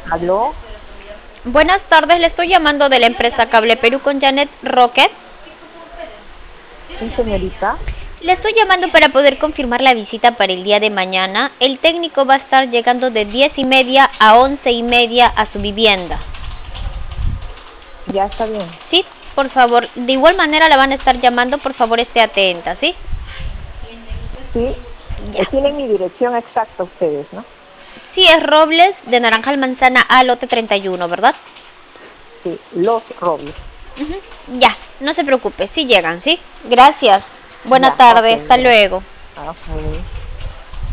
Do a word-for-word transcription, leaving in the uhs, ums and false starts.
¿Aló? Buenas tardes, le estoy llamando de la empresa Cable Perú con Janet Rocket. Sí, señorita. Le estoy llamando para poder confirmar la visita para el día de mañana. El técnico va a estar llegando de diez y media a once y media a su vivienda. Ya está bien. Sí, por favor. De igual manera la van a estar llamando, por favor esté atenta, ¿sí? Sí. Ya. Eh, Tienen mi dirección exacta ustedes, ¿no? Sí, es Robles de Naranjal Manzana A, lote treinta y uno, ¿verdad? Sí, Los Robles. Uh-huh. Ya, no se preocupe, sí llegan, ¿sí? Gracias. Buena Ya, tarde, ok, hasta gracias. luego. Ok.